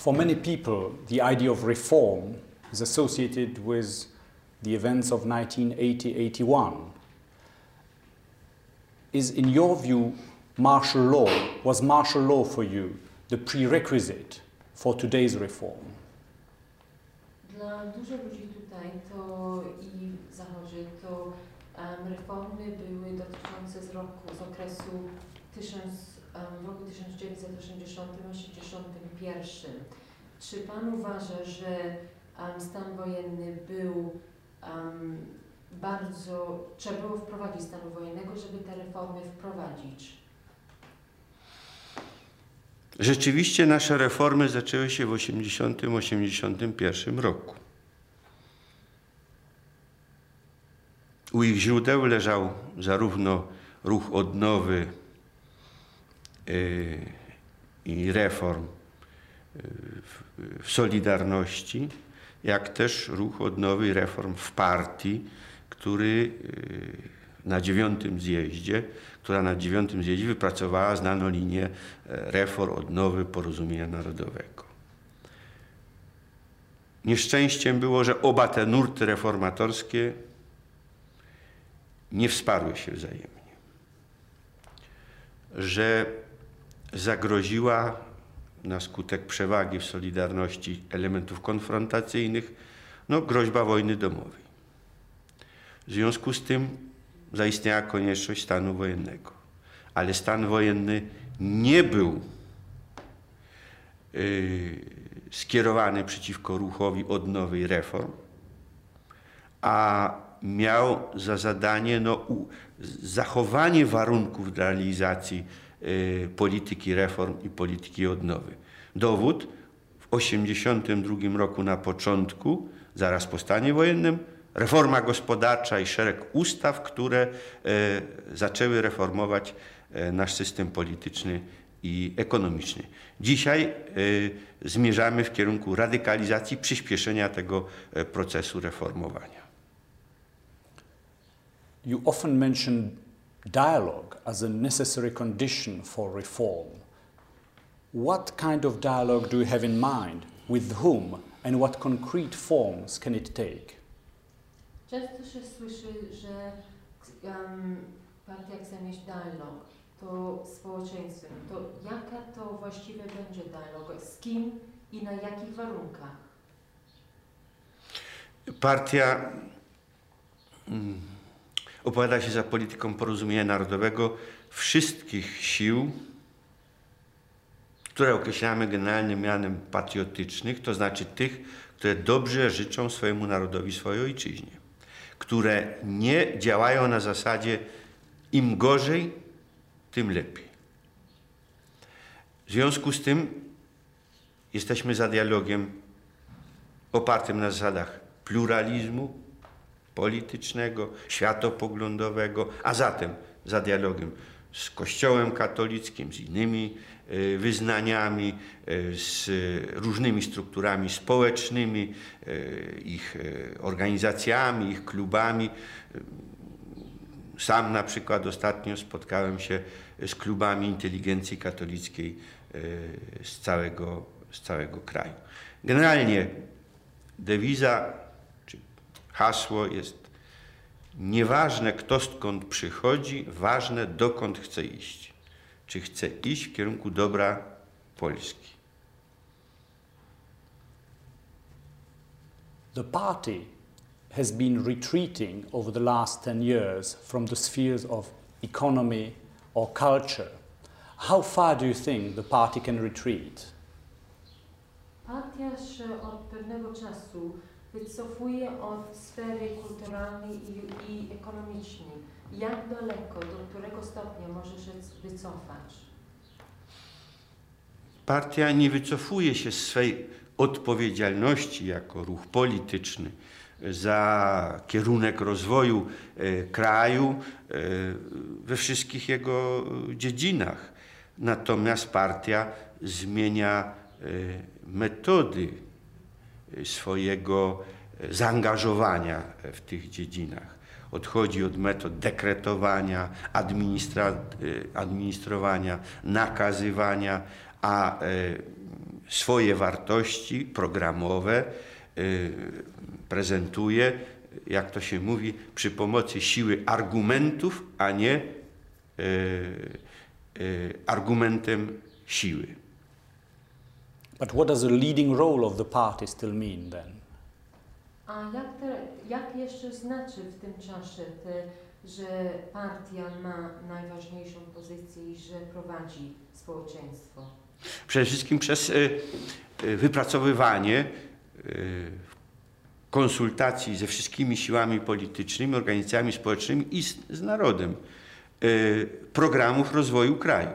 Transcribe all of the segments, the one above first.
For many people, the idea of reform is associated with the events of 1980-81. Is, in your view, was martial law for you the prerequisite for today's reform? Dla dużo ludzi tutaj to i w Zachodzie to reformy były dotyczące z okresu roku 1980-81. Czy Pan uważa, że stan wojenny był trzeba było wprowadzić stanu wojennego, żeby te reformy wprowadzić? Rzeczywiście nasze reformy zaczęły się w 1980-1981 roku. U ich źródeł leżał zarówno ruch odnowy i reform w Solidarności, jak też ruch odnowy i reform w partii, która na 9. zjeździe wypracowała znaną linię reform odnowy Porozumienia Narodowego. Nieszczęściem było, że oba te nurty reformatorskie nie wsparły się wzajemnie, że zagroziła na skutek przewagi w Solidarności elementów konfrontacyjnych groźba wojny domowej. W związku z tym zaistniała konieczność stanu wojennego. Ale stan wojenny nie był skierowany przeciwko ruchowi odnowy i reform, a miał za zadanie zachowanie warunków dla realizacji polityki reform i polityki odnowy. Dowód: w 1982 roku na początku, zaraz po stanie wojennym, reforma gospodarcza i szereg ustaw, które zaczęły reformować nasz system polityczny i ekonomiczny. Dzisiaj zmierzamy w kierunku radykalizacji, przyspieszenia tego procesu reformowania. You often mention dialogue as a necessary condition for reform. What kind of dialogue do you have in mind? With whom? And what concrete forms can it take? Często się słyszy, że partia chce mieć dialog, to społeczeństwem. To jaka to właściwie będzie dialog? Z kim i na jakich warunkach? Partia opowiada się za polityką Porozumienia Narodowego wszystkich sił, które określamy generalnym mianem patriotycznych, to znaczy tych, które dobrze życzą swojemu narodowi, swojej ojczyźnie, które nie działają na zasadzie im gorzej, tym lepiej. W związku z tym jesteśmy za dialogiem opartym na zasadach pluralizmu politycznego, światopoglądowego, a zatem za dialogiem z Kościołem katolickim, z innymi wyznaniami, z różnymi strukturami społecznymi, ich organizacjami, ich klubami. Sam na przykład ostatnio spotkałem się z klubami inteligencji katolickiej z całego kraju. Generalnie dewiza czy hasło jest: nieważne, kto skąd przychodzi, ważne, dokąd chce iść. Czy chce iść w kierunku dobra Polski. The party has been retreating over the last 10 years from the spheres of economy or culture. How far do you think the party can retreat? Partia się od pewnego czasu wycofuje od sfery kulturalnej i ekonomicznej. Jak daleko, do którego stopnia może się wycofać? Partia nie wycofuje się z swej odpowiedzialności jako ruch polityczny za kierunek rozwoju kraju we wszystkich jego dziedzinach. Natomiast partia zmienia metody swojego zaangażowania w tych dziedzinach. Odchodzi od metod dekretowania, administrowania, nakazywania, a swoje wartości programowe prezentuje, jak to się mówi, przy pomocy siły argumentów, a nie argumentem siły. But what does the leading role of the party still mean then? A jak jeszcze znaczy w tym czasie, że partia ma najważniejszą pozycję i że prowadzi społeczeństwo? Przede wszystkim przez wypracowywanie konsultacji ze wszystkimi siłami politycznymi, organizacjami społecznymi i z narodem programów rozwoju kraju.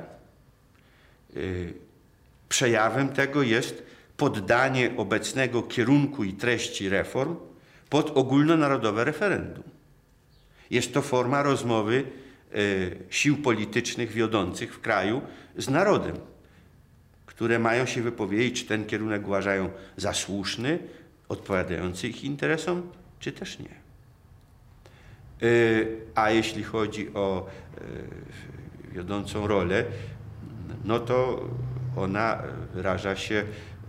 Przejawem tego jest poddanie obecnego kierunku i treści reform pod ogólnonarodowe referendum. Jest to forma rozmowy sił politycznych wiodących w kraju z narodem, które mają się wypowiedzieć, czy ten kierunek uważają za słuszny, odpowiadający ich interesom, czy też nie. A jeśli chodzi o wiodącą rolę, no to ona wyraża się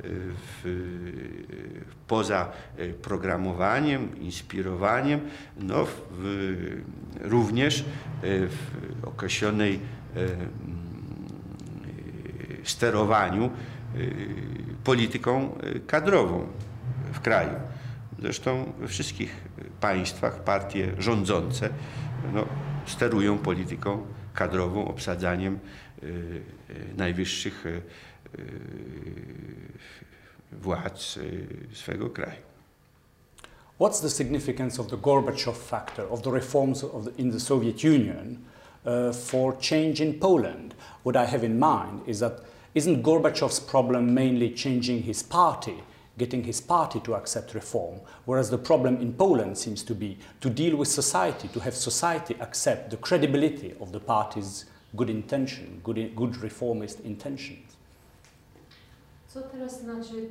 poza programowaniem, inspirowaniem, no, również w określonej sterowaniu polityką kadrową w kraju. Zresztą we wszystkich państwach partie rządzące no, sterują polityką kadrową, obsadzaniem najwyższych władz swego kraju. What's the significance of the Gorbachev factor, of the reforms in the Soviet Union for change in Poland? What I have in mind is that isn't Gorbachev's problem mainly changing his party, getting his party to accept reform, whereas the problem in Poland seems to be to deal with society, to have society accept the credibility of the party's good intention, good reformist intentions. Co teraz znaczy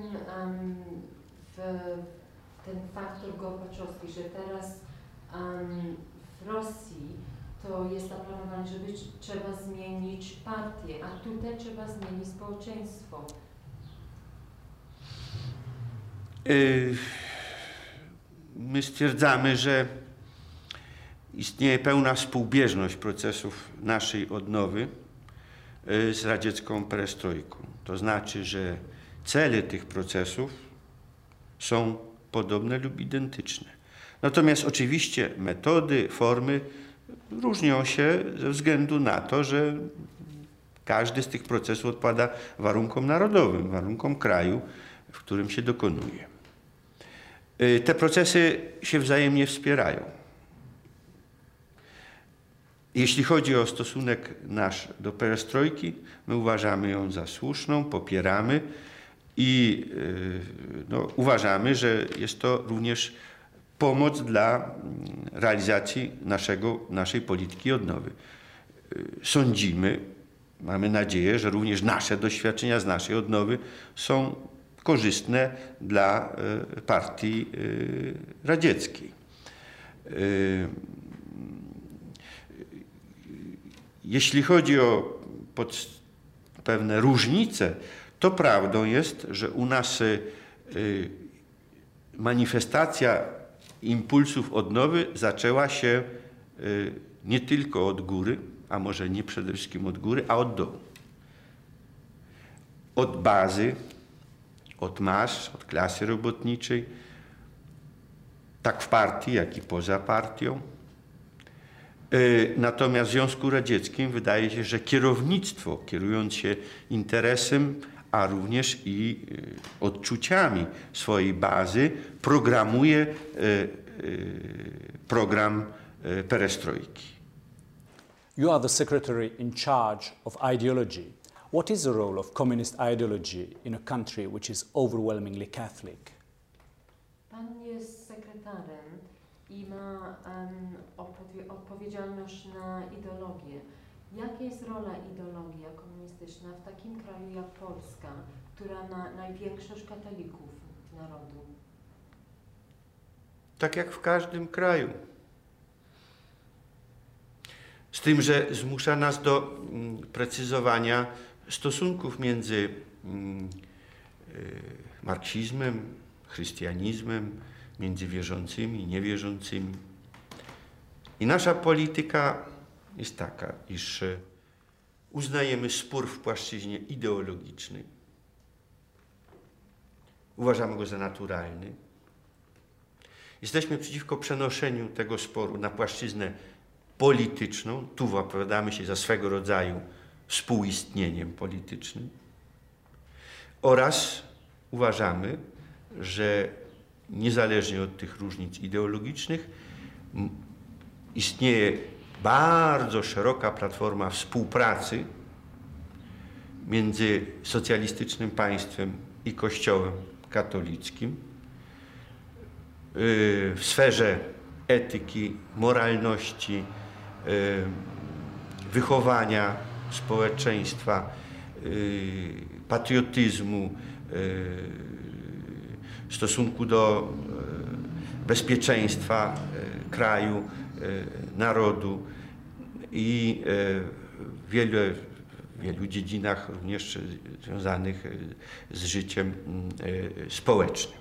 ten faktor gorbaczowski, że teraz w Rosji to jest zaplanowane, że trzeba zmienić partię, a tutaj trzeba zmienić społeczeństwo? My stwierdzamy, że istnieje pełna współbieżność procesów naszej odnowy z radziecką perestrojką. To znaczy, że cele tych procesów są podobne lub identyczne. Natomiast oczywiście metody, formy różnią się ze względu na to, że każdy z tych procesów odpowiada warunkom narodowym, warunkom kraju, w którym się dokonuje. Te procesy się wzajemnie wspierają. Jeśli chodzi o stosunek nasz do perestrojki, my uważamy ją za słuszną, popieramy i no, uważamy, że jest to również pomoc dla realizacji naszej polityki odnowy. Sądzimy, mamy nadzieję, że również nasze doświadczenia z naszej odnowy są korzystne dla partii radzieckiej. Jeśli chodzi o pewne różnice, to prawdą jest, że u nas manifestacja impulsów odnowy zaczęła się nie tylko od góry, a może nie przede wszystkim od góry, a od dołu. Od bazy, od mas, od klasy robotniczej, tak w partii, jak i poza partią. Natomiast w Związku Radzieckim wydaje się, że kierownictwo, kierując się interesem, a również i odczuciami swojej bazy, programuje program perestrojki. You are the secretary in charge of ideology. What is the role of communist ideology in a country which is overwhelmingly Catholic? Pan jest sekretarem i ma odpowiedzialność na ideologię. Jaka jest rola ideologii komunistyczna w takim kraju jak Polska, która ma największość katolików narodu? Tak jak w każdym kraju. Z tym, że zmusza nas do precyzowania stosunków między marksizmem, chrystianizmem, między wierzącymi i niewierzącymi. I nasza polityka jest taka, iż uznajemy spór w płaszczyźnie ideologicznej. Uważamy go za naturalny. Jesteśmy przeciwko przenoszeniu tego sporu na płaszczyznę polityczną. Tu opowiadamy się za swego rodzaju współistnieniem politycznym. Oraz uważamy, że niezależnie od tych różnic ideologicznych istnieje bardzo szeroka platforma współpracy między socjalistycznym państwem i Kościołem katolickim w sferze etyki, moralności, wychowania społeczeństwa, patriotyzmu, w stosunku do bezpieczeństwa kraju, narodu i w wielu dziedzinach również związanych z życiem społecznym.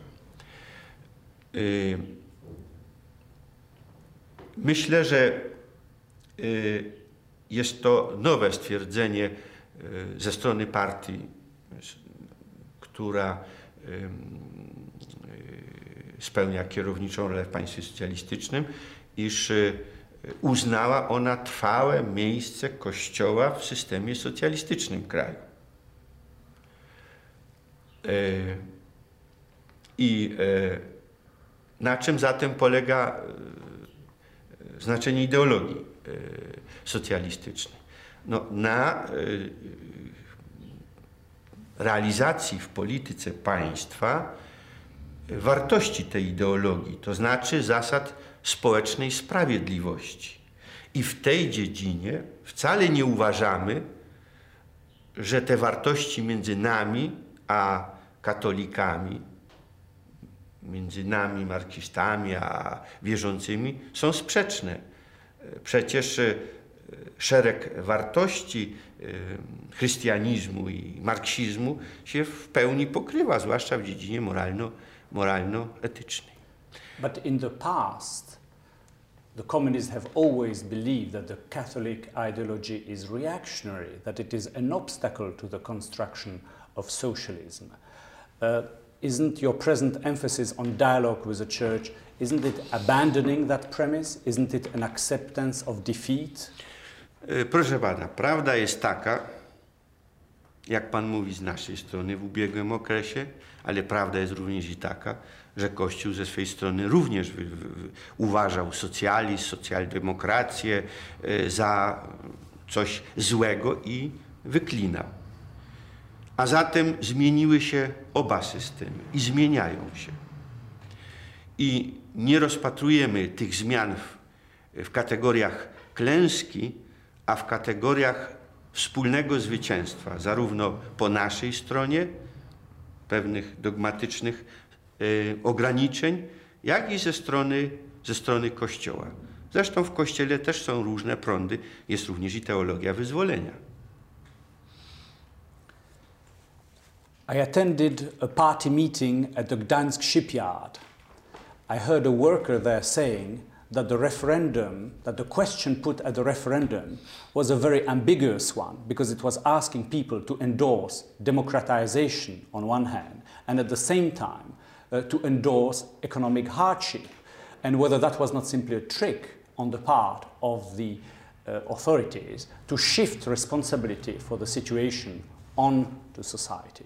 Myślę, że jest to nowe stwierdzenie ze strony partii, która spełnia kierowniczą rolę w państwie socjalistycznym, iż uznała ona trwałe miejsce Kościoła w systemie socjalistycznym kraju. I na czym zatem polega znaczenie ideologii socjalistycznej? No, na realizacji w polityce państwa wartości tej ideologii, to znaczy zasad społecznej sprawiedliwości. I w tej dziedzinie wcale nie uważamy, że te wartości między nami a katolikami, między nami marksistami a wierzącymi są sprzeczne. Przecież szereg wartości chrystianizmu i marksizmu się w pełni pokrywa, zwłaszcza w dziedzinie moralno-etycznej. But in the past, the communists have always believed that the Catholic ideology is reactionary, that it is an obstacle to the construction of socialism. Isn't your present emphasis on dialogue with the Church, isn't it abandoning that premise? Isn't it an acceptance of defeat? Proszę pana, prawda jest taka, jak pan mówi z naszej strony w ubiegłym okresie, ale prawda jest również i taka, że Kościół ze swej strony również uważał socjalizm, socjaldemokrację za coś złego i wyklinał. A zatem zmieniły się oba systemy i zmieniają się. I nie rozpatrujemy tych zmian w kategoriach klęski, a w kategoriach wspólnego zwycięstwa, zarówno po naszej stronie, pewnych dogmatycznych ograniczeń, jak i ze strony Kościoła. Zresztą w Kościele też są różne prądy, jest również i teologia wyzwolenia. I attended a party meeting at the Gdańsk shipyard. I heard a worker there saying that the question put at the referendum was a very ambiguous one because it was asking people to endorse democratization on one hand and at the same time to endorse economic hardship, and whether that was not simply a trick on the part of the authorities to shift responsibility for the situation on to society.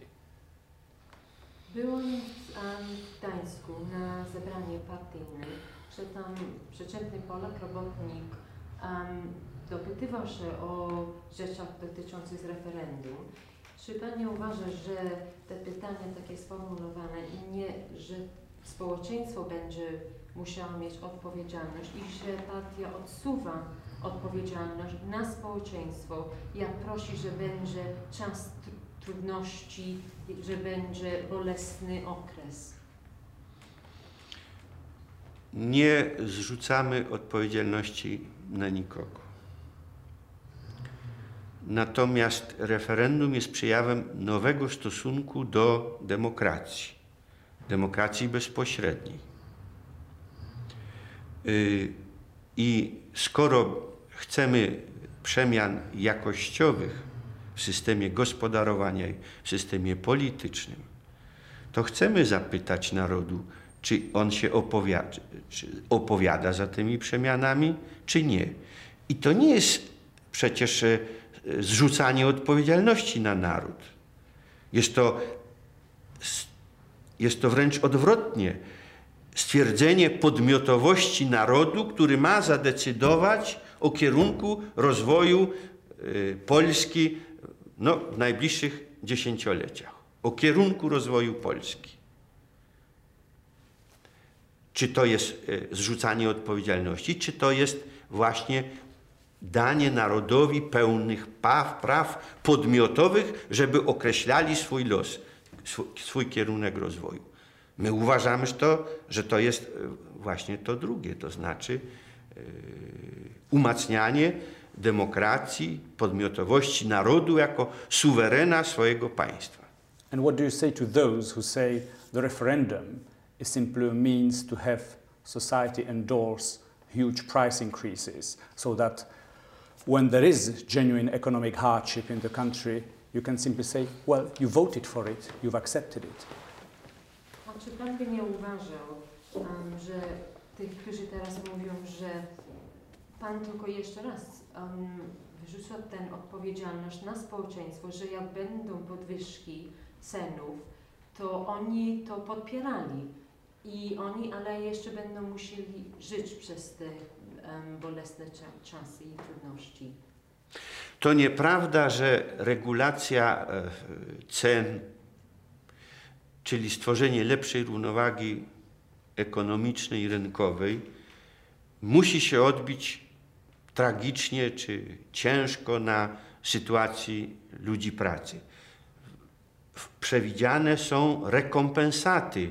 Byłem w Gdańsku na zebranie partyjne. Tam przeciętny Polak, robotnik dopytywał się o rzeczach dotyczących referendum. Czy Pani uważa, że te pytania takie sformułowane i nie, że społeczeństwo będzie musiało mieć odpowiedzialność i że partia odsuwa odpowiedzialność na społeczeństwo, jak prosi, że będzie czas trudności, że będzie bolesny okres? Nie zrzucamy odpowiedzialności na nikogo. Natomiast referendum jest przejawem nowego stosunku do demokracji bezpośredniej. I skoro chcemy przemian jakościowych w systemie gospodarowania, w systemie politycznym, to chcemy zapytać narodu, czy on się opowiada za tymi przemianami, czy nie. I to nie jest przecież zrzucanie odpowiedzialności na naród. Jest to wręcz odwrotnie. Stwierdzenie podmiotowości narodu, który ma zadecydować o kierunku rozwoju Polski w najbliższych dziesięcioleciach. O kierunku rozwoju Polski. Czy to jest zrzucanie odpowiedzialności, czy to jest właśnie danie narodowi pełnych praw podmiotowych, żeby określali swój los, swój kierunek rozwoju. My uważamy, że to jest właśnie to drugie, to znaczy umacnianie demokracji, podmiotowości narodu jako suwerena swojego państwa. And what do you say to those who say the referendum is simply a means to have society endorse huge price increases so that when there is genuine economic hardship in the country, you can simply say, well, you voted for it, you've accepted it. A czy pan by nie uważał, że tych, którzy teraz mówią, że pan tylko jeszcze raz wyrzuca tę odpowiedzialność na społeczeństwo, że jak będą podwyżki cenów, to oni to podpierali i oni, ale jeszcze będą musieli żyć przez te bolesne czasy i trudności. To nieprawda, że regulacja cen, czyli stworzenie lepszej równowagi ekonomicznej i rynkowej, musi się odbić tragicznie czy ciężko na sytuacji ludzi pracy. Przewidziane są rekompensaty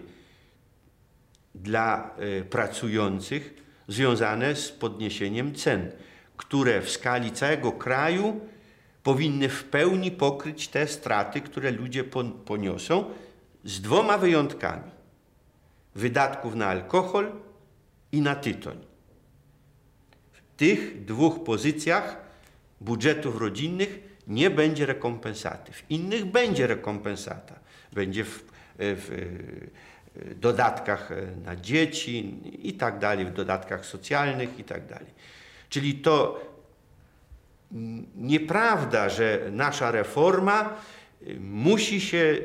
dla pracujących związane z podniesieniem cen, które w skali całego kraju powinny w pełni pokryć te straty, które ludzie poniosą, z dwoma wyjątkami: wydatków na alkohol i na tytoń. W tych dwóch pozycjach budżetów rodzinnych nie będzie rekompensaty. W innych będzie rekompensata. Będzie w dodatkach na dzieci i tak dalej, w dodatkach socjalnych i tak dalej. Czyli to nieprawda, że nasza reforma musi się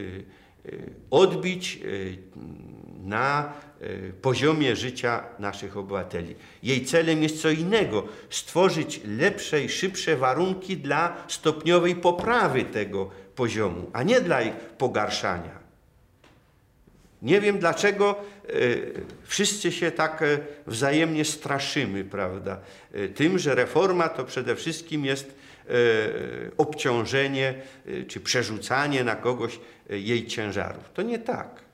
odbić na poziomie życia naszych obywateli. Jej celem jest co innego: stworzyć lepsze i szybsze warunki dla stopniowej poprawy tego poziomu, a nie dla ich pogarszania. Nie wiem, dlaczego wszyscy się tak wzajemnie straszymy, prawda, tym, że reforma to przede wszystkim jest obciążenie czy przerzucanie na kogoś jej ciężarów. To nie tak.